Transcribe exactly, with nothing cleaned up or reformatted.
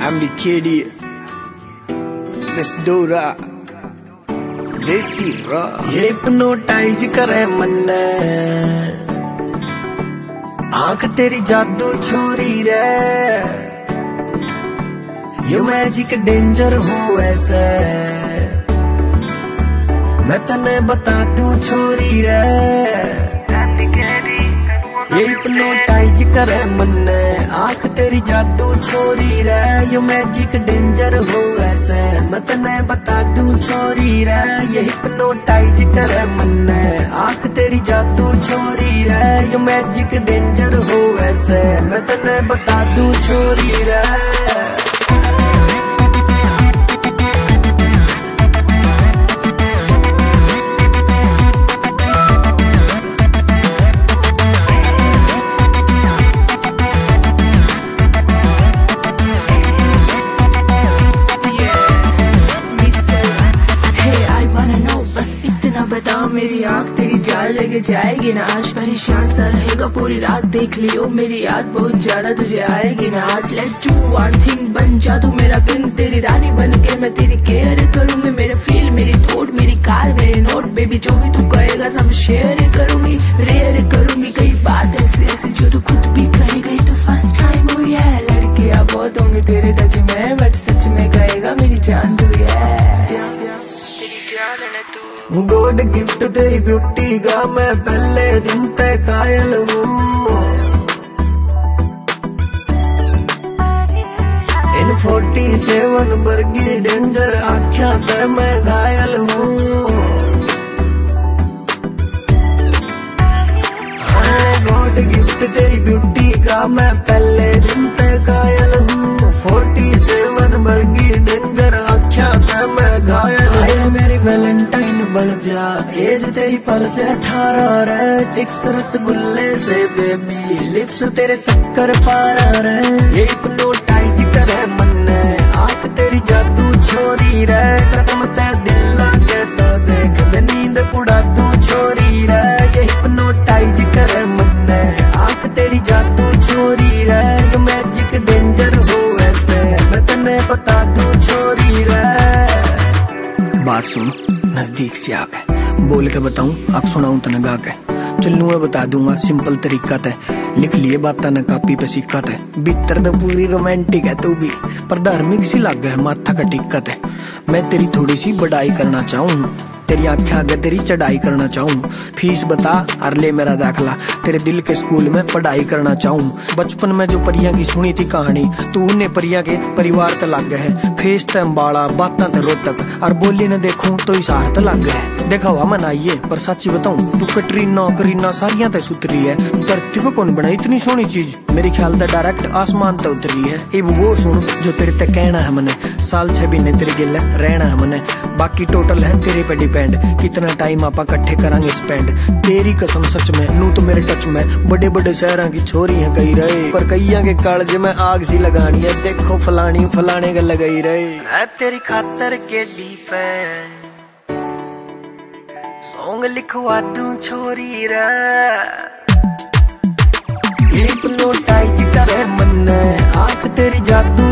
I'm the kitty. Let's do that. Desi rock hypnotize करे मन्ने, आंख तेरी जादू छोरी रे, यू मैजिक डेंजर हो ऐसे, मैं तने बता दूं छोरी रे। हिप्नोटाइज करे मन्ने, आंख तेरी जादू छोरी रे, यू मैजिक डेंजर हो ऐसे, मैं तने बता दूं छोरी रे। ये हिप्नोटाइज करे मन्ने, आंख तेरी जादू छोरी रे, यू मैजिक डेंजर हो ऐसे, मैं तने बता दूं छोरी रे। मेरी आँख तेरी जान लेके जाएगी ना, आज परेशान सा रहेगा पूरी रात, देख लियो मेरी याद बहुत ज्यादा तुझे आएगी ना। आज लेट्स डू वन थिंग, बन जा तू मेरा किंग, तेरी रानी बन के मैं तेरी केयर करूंगी, मेरे फील मेरी थॉट मेरी कार मेरे नोट, बेबी जो भी तू कहेगा सब शेयर करूंगी, रेयर करूंगी कई बात ऐसी ऐसी जो तू खुद भी कही गई तो फर्स्ट टाइम हुई है। लड़कियां बहुत होंगी तेरे टच में, बट सच में कहेगा मेरी जान तू है, तेरी जान है तू। गॉड गिफ्ट तेरी ब्यूटी का मैं पहले दिन तक कायल हूँ, इन फोर्टी सेवन वर्गी डेंजर आख्या पे मैं घायल हूँ। गॉड गिफ्ट तेरी ब्यूटी का मैं पहले दिन तक कायल हूँ, फोर्टी सेवन वर्गी डेंजर आख्या पे मैं घायल हूँ। मेरी वैलेंटाइन बन जा, एज तेरी पर से अठारह रे, चिक्स रसगुल्ले से बेबी, लिप्स तेरे शक्कर पारा रे। ये हिप्नोटाइज करे मन्ने, आंख तेरी जादू छोरी रे, कसम ते दिल लागे तो देख मैं नींद उड़ा दूं छोरी रे। ये हिप्नोटाइज करे मन्ने, आंख तेरी जादू छोरी रे, यू मैजिक डेंजर हो ऐसे, मैं तने बता दूं छोरी रे। बात सुन नजदीक से आके, बोल के बताऊं आग सुनाऊं तने गा के, चलूं मैं बता दूंगा सिंपल तरीका ते, लिख लिए बातें न कापी पे सिक्का ते, भीतर तो पूरी रोमांटिक है तू भी, पर धार्मिक सी लग है माथा का टिक्का ते। मैं तेरी थोड़ी सी बढ़ाई करना चाहूँ, तेरी आंखें आगे तेरी चढ़ाई करना चाहूँ, फीस बता और ले मेरा दाखला, तेरे दिल के स्कूल में पढ़ाई करना चाहूँ। बचपन में जो परियां की सुनी थी कहानी, तू उन्हें परियां के परिवार त लग है, फेस त अम्बाला बातां त रोतक, और बोली न देखूं तो इशार त लग है। देखा हुआ मनाइए पर सच्ची बताऊं, तू कटरीना करीना सारियां ते सुतरी है, धरती को कौन बनाई इतनी सोहनी चीज, मेरी ख्याल त डायरेक्ट आसमान ते उतरी है। अब वो सुन जो तेरे ते कहना है मने, साल छह महीने तेरे गिल रहना है मने, बाकी टोटल है तेरे पे डिपेंड, कितना टाइम आपा कट्ठे करांगे स्पेंड। तेरी कसम सच में नू तो मेरे टच में, बड़े बड़े शहरों की छोरी है कही रहे, पर कईया के कालजे में आग सी लगानी है, देखो फलानी फलाने का लगाई रहे। तेरी खातर के डिपेंड सॉन्ग लिखवा दूं छोरी रे। हिप्नोटाइज करे मन्ने, आंख तेरी जादू